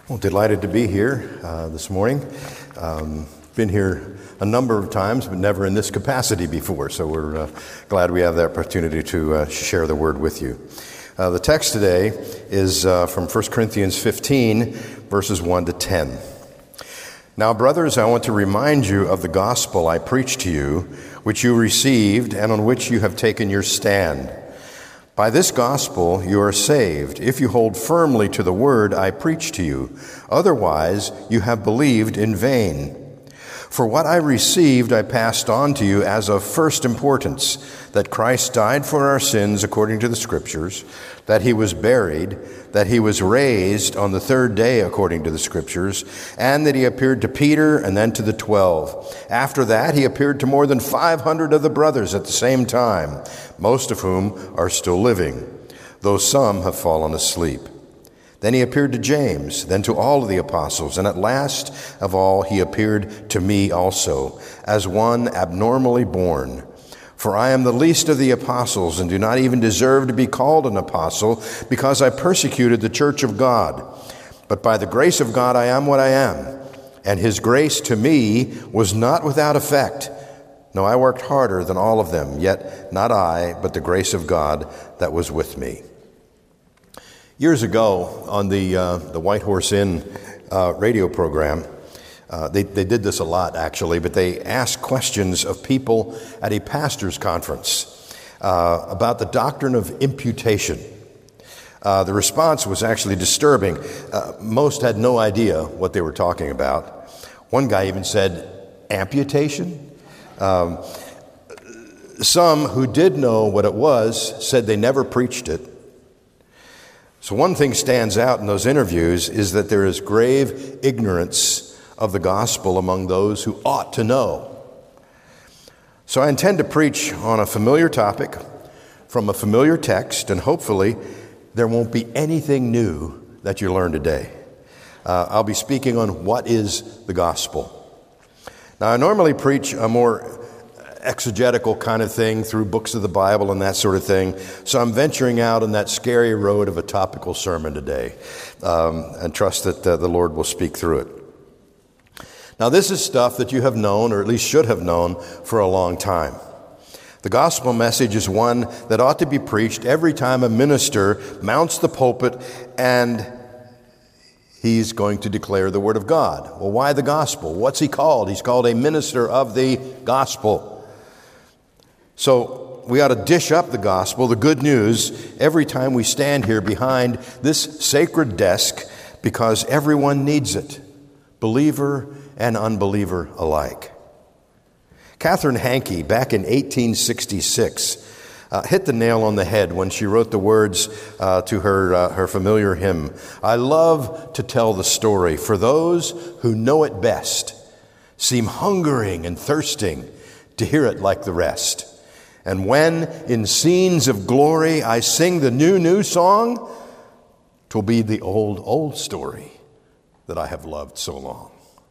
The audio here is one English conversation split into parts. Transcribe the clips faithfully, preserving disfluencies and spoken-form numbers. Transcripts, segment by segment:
Well, delighted to be here uh, this morning. Um, been here a number of times, but never in this capacity before, so we're uh, glad we have the opportunity to uh, share the word with you. Uh, the text today is uh, from First Corinthians fifteen, verses one to ten. Now, brothers, I want to remind you of the gospel I preached to you, which you received and on which you have taken your stand. By this gospel you are saved, if you hold firmly to the word I preached to you. Otherwise, you have believed in vain. For what I received I passed on to you as of first importance, that Christ died for our sins according to the Scriptures, that he was buried, that he was raised on the third day according to the Scriptures, and that he appeared to Peter and then to the twelve. After that, he appeared to more than five hundred of the brothers at the same time, most of whom are still living, though some have fallen asleep. Then he appeared to James, then to all of the apostles, and at last of all he appeared to me also, as one abnormally born. For I am the least of the apostles, and do not even deserve to be called an apostle, because I persecuted the church of God. But by the grace of God I am what I am, and his grace to me was not without effect. No, I worked harder than all of them, yet not I, but the grace of God that was with me. Years ago, on the uh, the White Horse Inn uh, radio program, uh, they, they did this a lot, actually, but they asked questions of people at a pastor's conference uh, about the doctrine of imputation. Uh, the response was actually disturbing. Uh, most had no idea what they were talking about. One guy even said, amputation? Um, some who did know what it was said they never preached it. So one thing stands out in those interviews is that there is grave ignorance of the gospel among those who ought to know. So I intend to preach on a familiar topic from a familiar text, and hopefully there won't be anything new that you learn today. Uh, I'll be speaking on what is the gospel. Now, I normally preach a more exegetical kind of thing through books of the Bible and that sort of thing. So I'm venturing out on that scary road of a topical sermon today, um, and trust that uh, the Lord will speak through it. Now, this is stuff that you have known, or at least should have known, for a long time. The gospel message is one that ought to be preached every time a minister mounts the pulpit and he's going to declare the word of God. Well, why the gospel? What's he called? He's called a minister of the gospel. So we ought to dish up the gospel, the good news, every time we stand here behind this sacred desk, because everyone needs it, believer and unbeliever alike. Catherine Hankey, back in eighteen sixty-six, uh, hit the nail on the head when she wrote the words uh, to her, uh, her familiar hymn, "I love to tell the story, for those who know it best seem hungering and thirsting to hear it like the rest. And when in scenes of glory I sing the new, new song, 'twill be the old, old story that I have loved so long."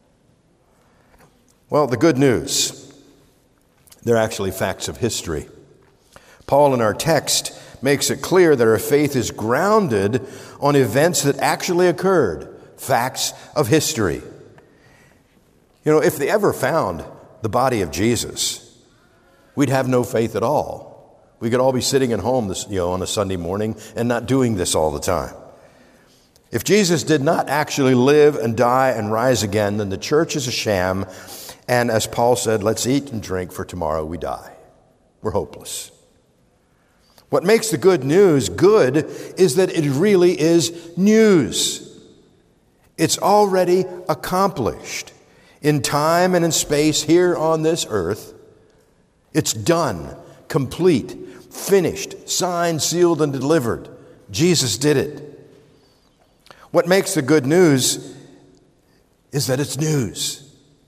Well, the good news, they're actually facts of history. Paul in our text makes it clear that our faith is grounded on events that actually occurred, facts of history. You know, if they ever found the body of Jesus, we'd have no faith at all. We could all be sitting at home this, you know, on a Sunday morning and not doing this all the time. If Jesus did not actually live and die and rise again, then the church is a sham. And as Paul said, let's eat and drink, for tomorrow we die. We're hopeless. What makes the good news good is that it really is news. It's already accomplished in time and in space here on this earth. It's done, complete, finished, signed, sealed, and delivered. Jesus did it. What makes the good news is that it's news.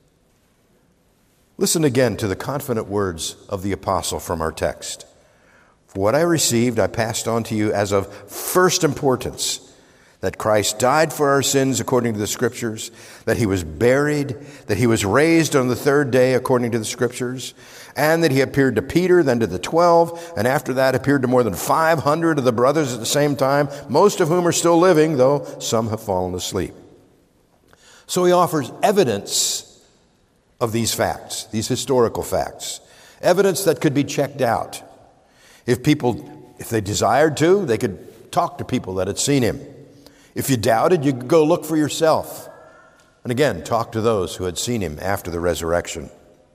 Listen again to the confident words of the apostle from our text. For what I received, I passed on to you as of first importance, that Christ died for our sins according to the Scriptures, that he was buried, that he was raised on the third day according to the Scriptures, and that he appeared to Peter, then to the twelve, and after that appeared to more than five hundred of the brothers at the same time, most of whom are still living, though some have fallen asleep. So he offers evidence of these facts, these historical facts, evidence that could be checked out. If people, if they desired to, they could talk to people that had seen him. If you doubted, you could go look for yourself. And again, talk to those who had seen him after the resurrection.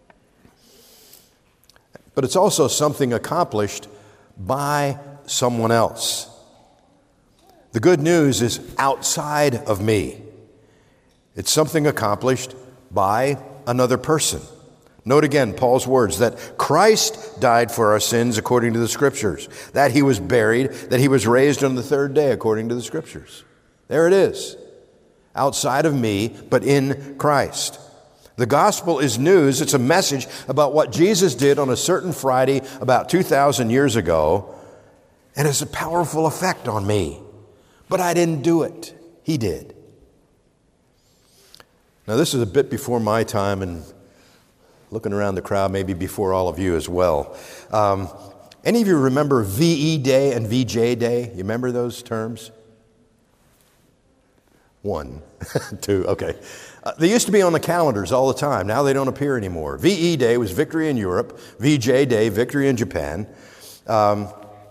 But it's also something accomplished by someone else. The good news is outside of me. It's something accomplished by another person. Note again Paul's words that Christ died for our sins according to the Scriptures, that he was buried, that he was raised on the third day according to the Scriptures. There it is. Outside of me, but in Christ. The gospel is news. It's a message about what Jesus did on a certain Friday about two thousand years ago, and it's a powerful effect on me. But I didn't do it. He did. Now, this is a bit before my time, and looking around the crowd, maybe before all of you as well. Um, any of you remember V E Day and V J Day? You remember those terms? One, two, okay. Uh, they used to be on the calendars all the time. Now they don't appear anymore. V E Day was victory in Europe. V J Day, victory in Japan. Um,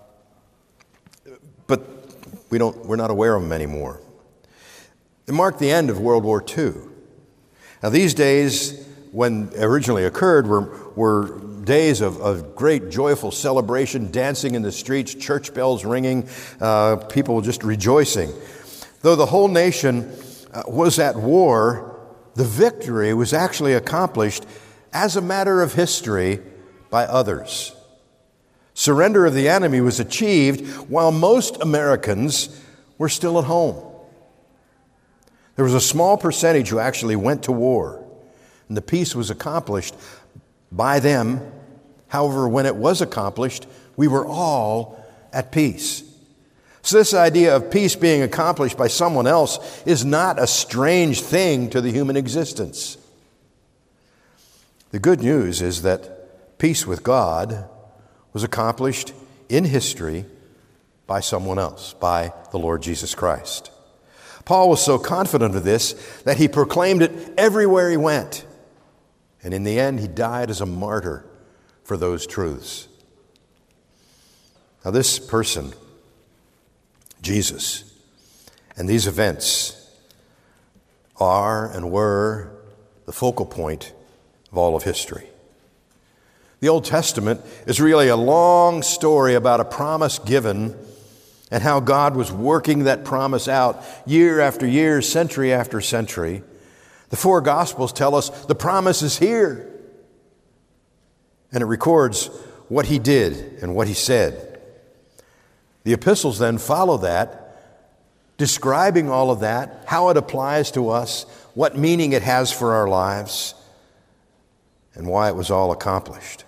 but we don't, we're not aware of them anymore. It marked the end of World War Two. Now these days, when originally occurred, were, were days of, of great joyful celebration, dancing in the streets, church bells ringing, uh, people just rejoicing. Though the whole nation uh, was at war, the victory was actually accomplished as a matter of history by others. Surrender of the enemy was achieved while most Americans were still at home. There was a small percentage who actually went to war, and the peace was accomplished by them. However, when it was accomplished, we were all at peace. So this idea of peace being accomplished by someone else is not a strange thing to the human existence. The good news is that peace with God was accomplished in history by someone else, by the Lord Jesus Christ. Paul was so confident of this that he proclaimed it everywhere he went. And in the end, he died as a martyr for those truths. Now this person, Jesus, and these events are and were the focal point of all of history. The Old Testament is really a long story about a promise given and how God was working that promise out year after year, century after century. The four Gospels tell us the promise is here. And it records what he did and what he said. The epistles then follow that, describing all of that, how it applies to us, what meaning it has for our lives, and why it was all accomplished.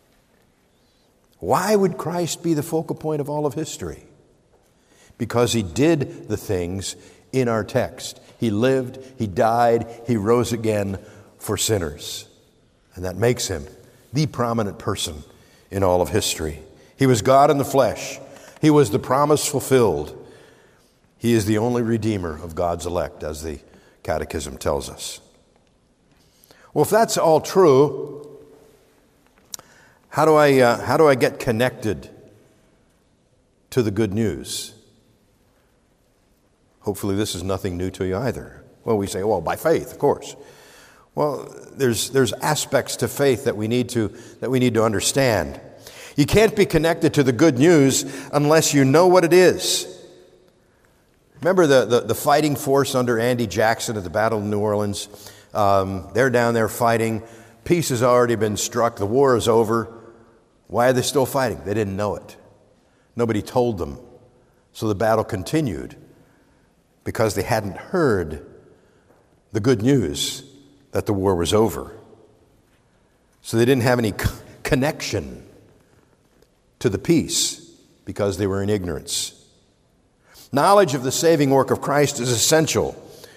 Why would Christ be the focal point of all of history? Because he did the things in our text. He lived, he died, he rose again for sinners. And that makes him the prominent person in all of history. He was God in the flesh. He was the promise fulfilled. He is the only redeemer of God's elect, as the Catechism tells us. Well, if that's all true, how do I, uh, how do I get connected to the good news? Hopefully this is nothing new to you either. Well, we say, well, by faith, of course. Well, there's there's aspects to faith that we need to that we need to understand. You can't be connected to the good news unless you know what it is. Remember the, the, the fighting force under Andy Jackson at the Battle of New Orleans? Um, they're down there fighting. Peace has already been struck. The war is over. Why are they still fighting? They didn't know it. Nobody told them. So the battle continued because they hadn't heard the good news that the war was over. So they didn't have any c- connection to the peace because they were in ignorance. Knowledge of the saving work of Christ is essential.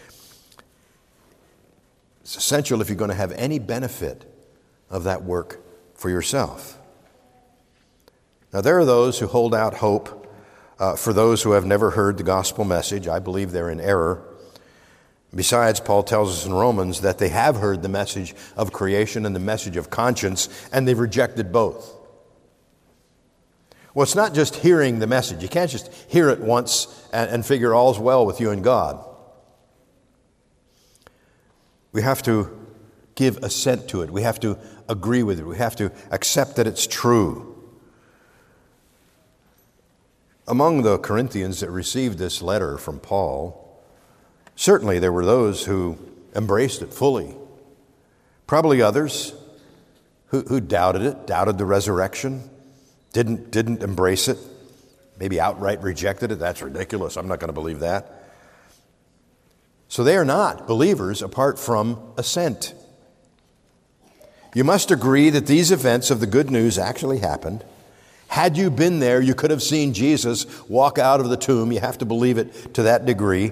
It's essential if you're going to have any benefit of that work for yourself. Now, there are those who hold out hope uh, for those who have never heard the gospel message. I believe they're in error. Besides, Paul tells us in Romans that they have heard the message of creation and the message of conscience, and they've rejected both. Well, it's not just hearing the message. You can't just hear it once and, and figure all's well with you and God. We have to give assent to it. We have to agree with it. We have to accept that it's true. Among the Corinthians that received this letter from Paul, certainly there were those who embraced it fully. Probably others who, who doubted it, doubted the resurrection, didn't, didn't embrace it, maybe outright rejected it. That's ridiculous. I'm not going to believe that. So they are not believers apart from assent. You must agree that these events of the good news actually happened. Had you been there, you could have seen Jesus walk out of the tomb. You have to believe it to that degree.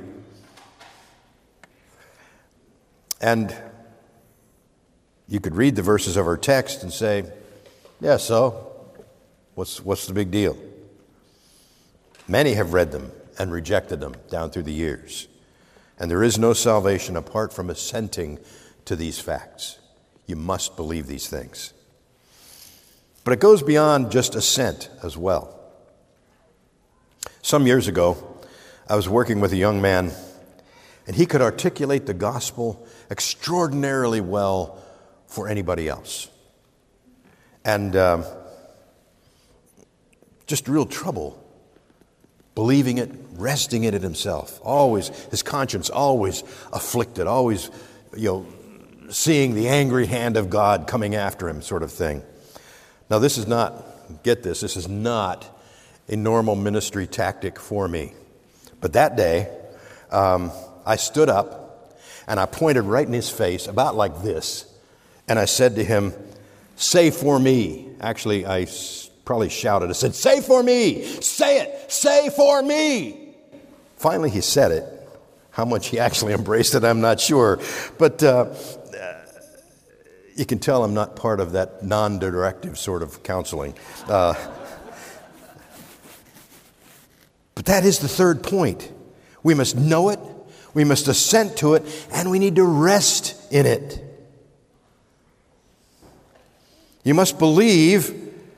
And you could read the verses of our text and say, yeah, so what's, what's the big deal? Many have read them and rejected them down through the years. And there is no salvation apart from assenting to these facts. You must believe these things. But it goes beyond just assent as well. Some years ago, I was working with a young man, and he could articulate the gospel extraordinarily well for anybody else. And um, just real trouble believing it, resting in it himself. Always, his conscience always afflicted, always, you know, seeing the angry hand of God coming after him, sort of thing. Now, this is not, get this, this is not a normal ministry tactic for me. But that day, um, I stood up and I pointed right in his face, about like this, and I said to him, say for me. Actually, I probably shouted. I said, say for me. Say it. Say for me. Finally, he said it. How much he actually embraced it, I'm not sure. But uh, you can tell I'm not part of that non-directive sort of counseling. Uh, but that is the third point. We must know it, we must assent to it, and we need to rest in it. You must believe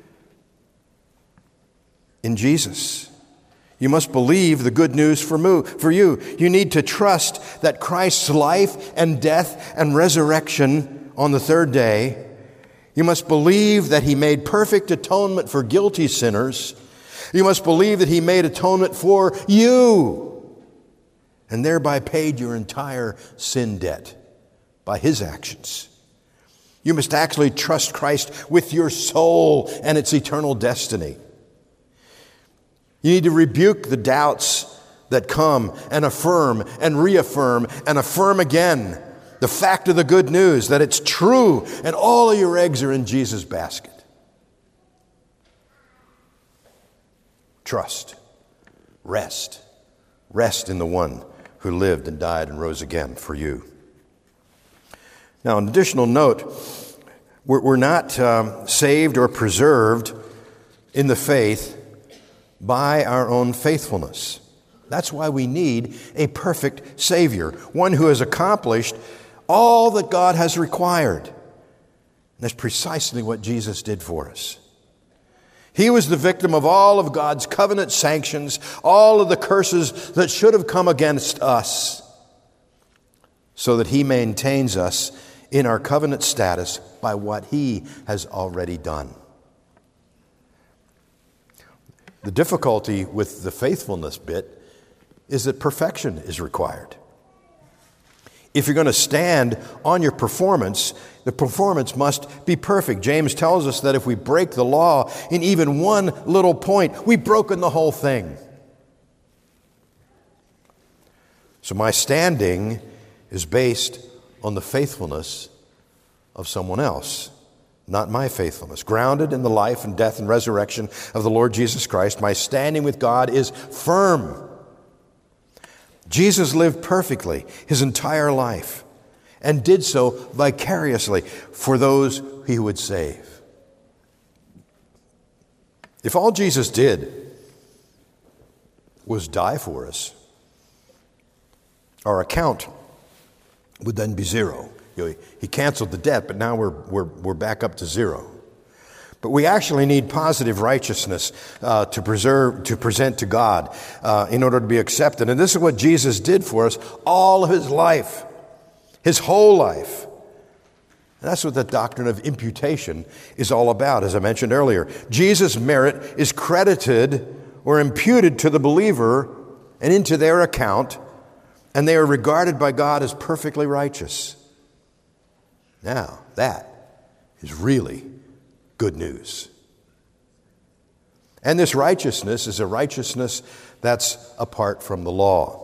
in Jesus. You must believe the good news for you. You need to trust that Christ's life and death and resurrection on the third day. You must believe that He made perfect atonement for guilty sinners. You must believe that He made atonement for you and thereby paid your entire sin debt by His actions. You must actually trust Christ with your soul and its eternal destiny. You need to rebuke the doubts that come and affirm and reaffirm and affirm again the fact of the good news that it's true and all of your eggs are in Jesus' basket. Trust. Rest. Rest in the one who lived and died and rose again for you. Now, an additional note, we're, we're not um, saved or preserved in the faith by our own faithfulness. That's why we need a perfect Savior, one who has accomplished all that God has required. And that's precisely what Jesus did for us. He was the victim of all of God's covenant sanctions, all of the curses that should have come against us, so that He maintains us in our covenant status by what He has already done. The difficulty with the faithfulness bit is that perfection is required. If you're going to stand on your performance, the performance must be perfect. James tells us that if we break the law in even one little point, we've broken the whole thing. So my standing is based on the faithfulness of someone else, not my faithfulness. Grounded in the life and death and resurrection of the Lord Jesus Christ, my standing with God is firm. Jesus lived perfectly His entire life and did so vicariously for those He would save. If all Jesus did was die for us, our account would then be zero. You know, he canceled the debt, but now we're, we're, we're back up to zero. But we actually need positive righteousness uh, to preserve, to present to God uh, in order to be accepted. And this is what Jesus did for us all of his life, his whole life. And that's what the doctrine of imputation is all about, as I mentioned earlier. Jesus' merit is credited or imputed to the believer and into their account, and they are regarded by God as perfectly righteous. Now, that is really good news. And this righteousness is a righteousness that's apart from the law.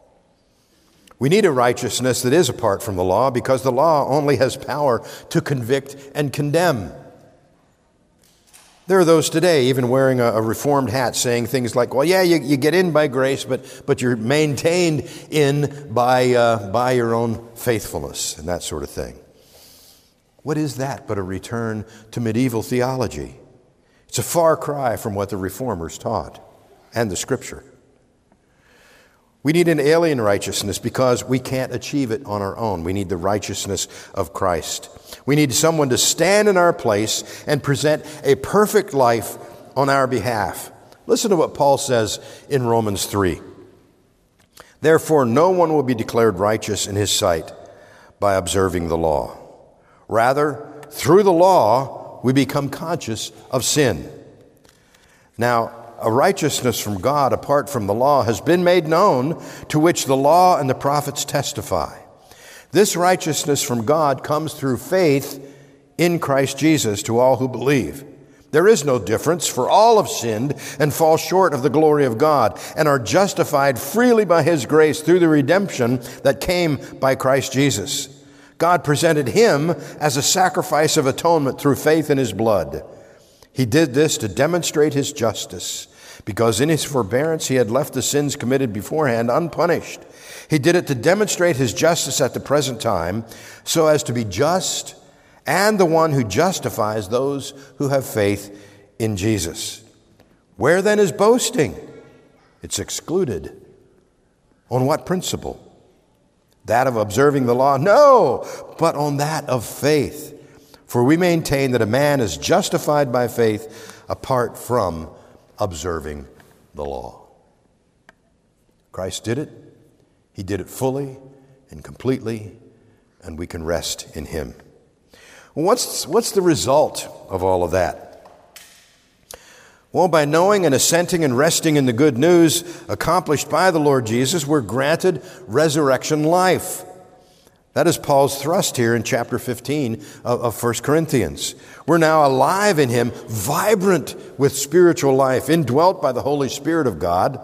We need a righteousness that is apart from the law because the law only has power to convict and condemn. There are those today even wearing a, a reformed hat saying things like, well, yeah, you, you get in by grace, but, but you're maintained in by, uh, by your own faithfulness and that sort of thing. What is that but a return to medieval theology? It's a far cry from what the reformers taught and the Scripture. We need an alien righteousness because we can't achieve it on our own. We need the righteousness of Christ. We need someone to stand in our place and present a perfect life on our behalf. Listen to what Paul says in Romans three. Therefore, no one will be declared righteous in his sight by observing the law. Rather, through the law, we become conscious of sin. Now, a righteousness from God apart from the law has been made known, to which the law and the prophets testify. This righteousness from God comes through faith in Christ Jesus to all who believe. There is no difference, for all have sinned and fall short of the glory of God and are justified freely by his grace through the redemption that came by Christ Jesus. God presented him as a sacrifice of atonement through faith in his blood. He did this to demonstrate his justice, because in his forbearance he had left the sins committed beforehand unpunished. He did it to demonstrate his justice at the present time, so as to be just and the one who justifies those who have faith in Jesus. Where then is boasting? It's excluded. On what principle? That of observing the law? No, but on that of faith. For we maintain that a man is justified by faith apart from observing the law. Christ did it. He did it fully and completely, and we can rest in him. What's, what's the result of all of that? Well, by knowing and assenting and resting in the good news accomplished by the Lord Jesus, we're granted resurrection life. That is Paul's thrust here in chapter fifteen of, of First Corinthians. We're now alive in him, vibrant with spiritual life, indwelt by the Holy Spirit of God,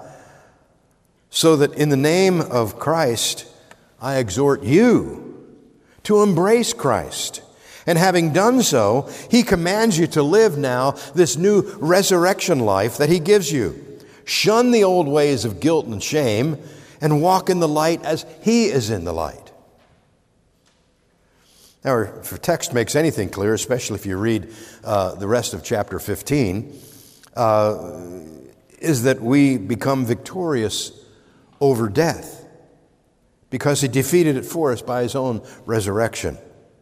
so that in the name of Christ, I exhort you to embrace Christ. And having done so, he commands you to live now this new resurrection life that he gives you. Shun the old ways of guilt and shame and walk in the light as he is in the light. Now, if the text makes anything clear, especially if you read uh, the rest of chapter fifteen, uh, is that we become victorious over death because he defeated it for us by his own resurrection.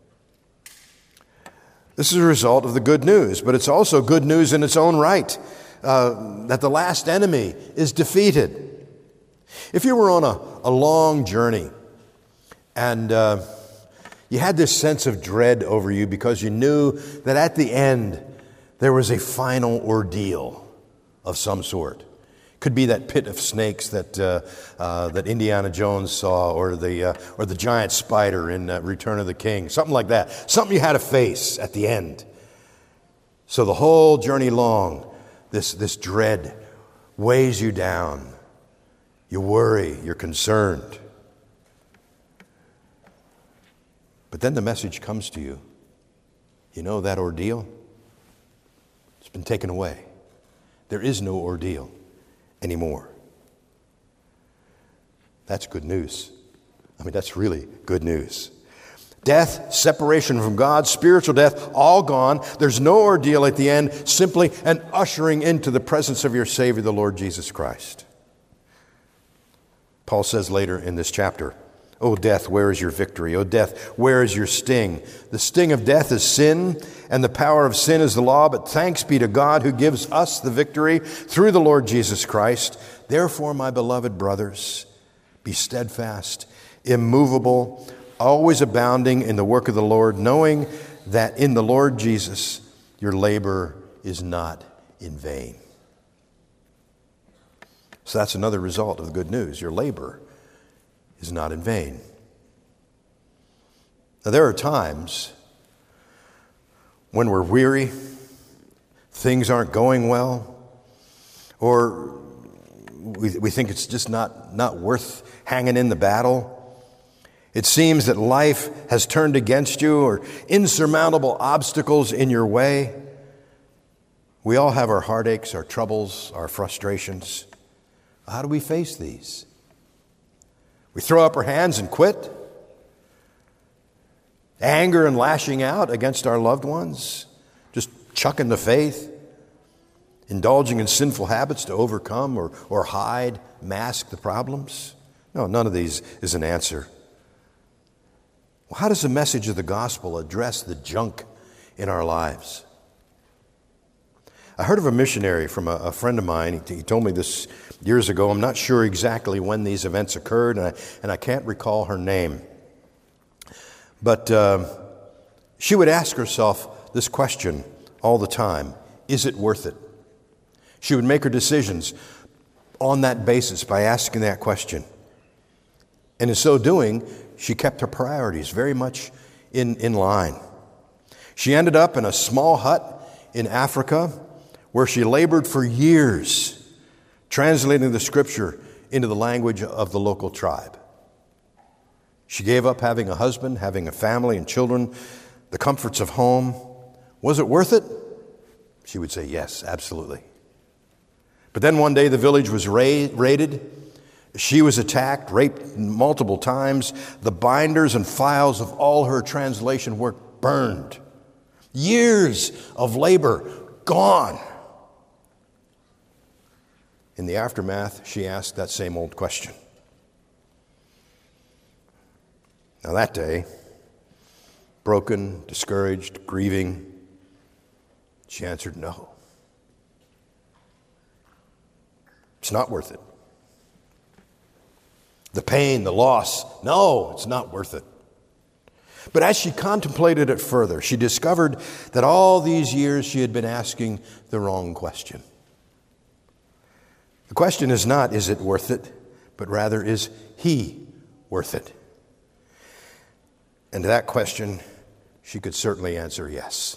This is a result of the good news, but it's also good news in its own right, uh, that the last enemy is defeated. If you were on a, a long journey and uh, you had this sense of dread over you because you knew that at the end there was a final ordeal of some sort. Could be that pit of snakes that uh, uh, that Indiana Jones saw, or the uh, or the giant spider in uh, Return of the King, something like that. Something you had to face at the end. So the whole journey long, this this dread weighs you down. You worry, you're concerned. But then the message comes to you. You know that ordeal? It's been taken away. There is no ordeal anymore. That's good news. I mean, that's really good news. Death, separation from God, spiritual death, all gone. There's no ordeal at the end, simply an ushering into the presence of your Savior, the Lord Jesus Christ. Paul says later in this chapter, O death, where is your victory? O death, where is your sting? The sting of death is sin, and the power of sin is the law, but thanks be to God who gives us the victory through the Lord Jesus Christ. Therefore, my beloved brothers, be steadfast, immovable, always abounding in the work of the Lord, knowing that in the Lord Jesus your labor is not in vain. So that's another result of the good news. Your labor is not in vain. Now, there are times when we're weary, things aren't going well, or we, we think it's just not, not worth hanging in the battle. It seems that life has turned against you, or insurmountable obstacles in your way. We all have our heartaches, our troubles, our frustrations. How do we face these? We throw up our hands and quit? Anger and lashing out against our loved ones? Just chucking the faith? Indulging in sinful habits to overcome or, or hide, mask the problems? No, none of these is an answer. Well, how does the message of the gospel address the junk in our lives? I heard of a missionary from a, a friend of mine. He, he told me this years ago. I'm not sure exactly when these events occurred, and I, and I can't recall her name. But uh, she would ask herself this question all the time: is it worth it? She would make her decisions on that basis by asking that question. And in so doing, she kept her priorities very much in, in line. She ended up in a small hut in Africa where she labored for years, translating the scripture into the language of the local tribe. She gave up having a husband, having a family and children, the comforts of home. Was it worth it? She would say yes, absolutely. But then one day the village was ra- raided. She was attacked, raped multiple times. The binders and files of all her translation work burned. Years of labor gone. In the aftermath, she asked that same old question. Now that day, broken, discouraged, grieving, she answered no. It's not worth it. The pain, the loss, no, it's not worth it. But as she contemplated it further, she discovered that all these years she had been asking the wrong question. The question is not, is it worth it? But rather, is he worth it? And to that question, she could certainly answer yes.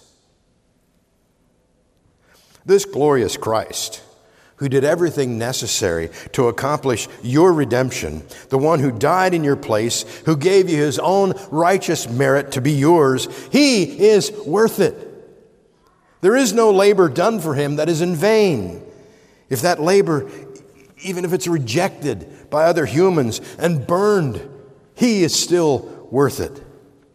This glorious Christ, who did everything necessary to accomplish your redemption, the one who died in your place, who gave you his own righteous merit to be yours, he is worth it. There is no labor done for him that is in vain. If that labor, even if it's rejected by other humans and burned, he is still worth it.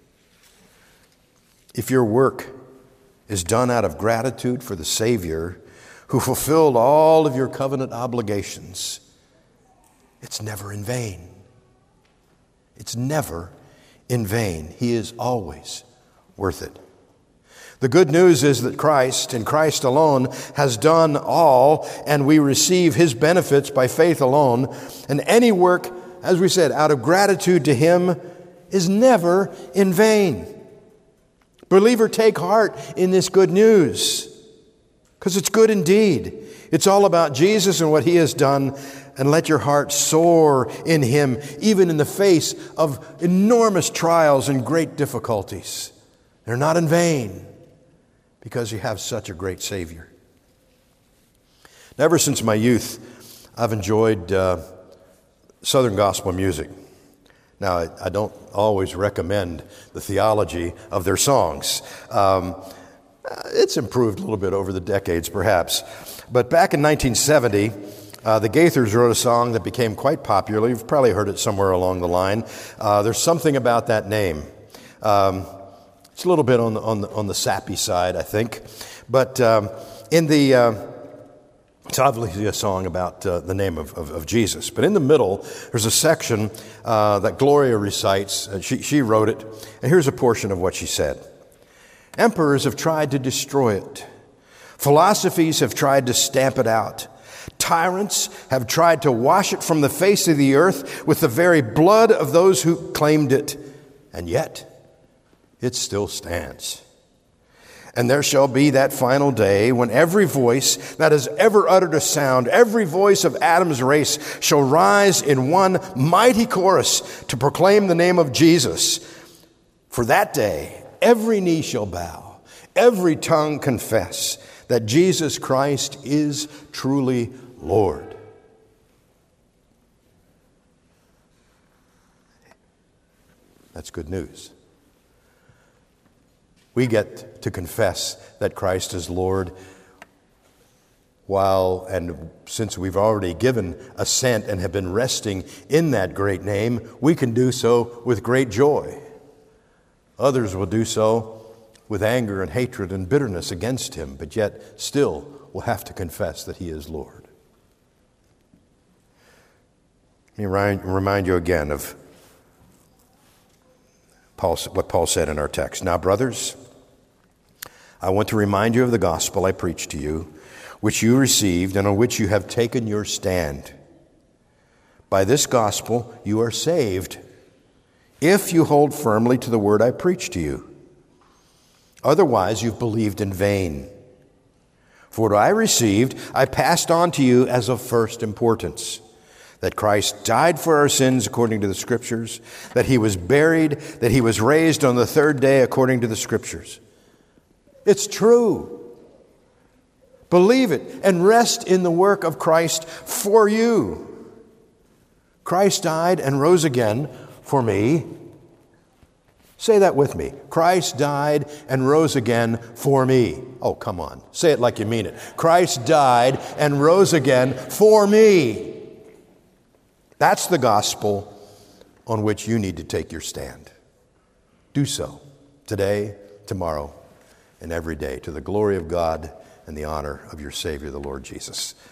If your work is done out of gratitude for the Savior who fulfilled all of your covenant obligations, it's never in vain. It's never in vain. He is always worth it. The good news is that Christ, and Christ alone, has done all, and we receive his benefits by faith alone. And any work, as we said, out of gratitude to him is never in vain. Believer, take heart in this good news, because it's good indeed. It's all about Jesus and what he has done, and let your heart soar in him, even in the face of enormous trials and great difficulties. They're not in vain, because you have such a great Savior. Now, ever since my youth, I've enjoyed uh, Southern gospel music. Now, I, I don't always recommend the theology of their songs. Um, it's improved a little bit over the decades, perhaps. But back in nineteen seventy, uh, the Gaithers wrote a song that became quite popular. You've probably heard it somewhere along the line. Uh, there's something about that name. Um, it's a little bit on the, on the, on the sappy side, I think. But um, in the uh, It's obviously a song about uh, the name of, of, of Jesus. But in the middle, there's a section uh, that Gloria recites. Uh, she, she wrote it. And here's a portion of what she said. Emperors have tried to destroy it. Philosophies have tried to stamp it out. Tyrants have tried to wash it from the face of the earth with the very blood of those who claimed it. And yet, it still stands. And there shall be that final day when every voice that has ever uttered a sound, every voice of Adam's race shall rise in one mighty chorus to proclaim the name of Jesus. For that day, every knee shall bow, every tongue confess that Jesus Christ is truly Lord. That's good news. We get to confess that Christ is Lord while, and since we've already given assent and have been resting in that great name, we can do so with great joy. Others will do so with anger and hatred and bitterness against him, but yet still will have to confess that he is Lord. Let me remind you again of Paul, what Paul said in our text. Now, brothers, I want to remind you of the gospel I preached to you, which you received and on which you have taken your stand. By this gospel you are saved, if you hold firmly to the word I preached to you. Otherwise you've believed in vain. For what I received, I passed on to you as of first importance, that Christ died for our sins according to the Scriptures, that he was buried, that he was raised on the third day according to the Scriptures. It's true. Believe it and rest in the work of Christ for you. Christ died and rose again for me. Say that with me. Christ died and rose again for me. Oh, come on. Say it like you mean it. Christ died and rose again for me. That's the gospel on which you need to take your stand. Do so today, tomorrow, and every day to the glory of God and the honor of your Savior, the Lord Jesus.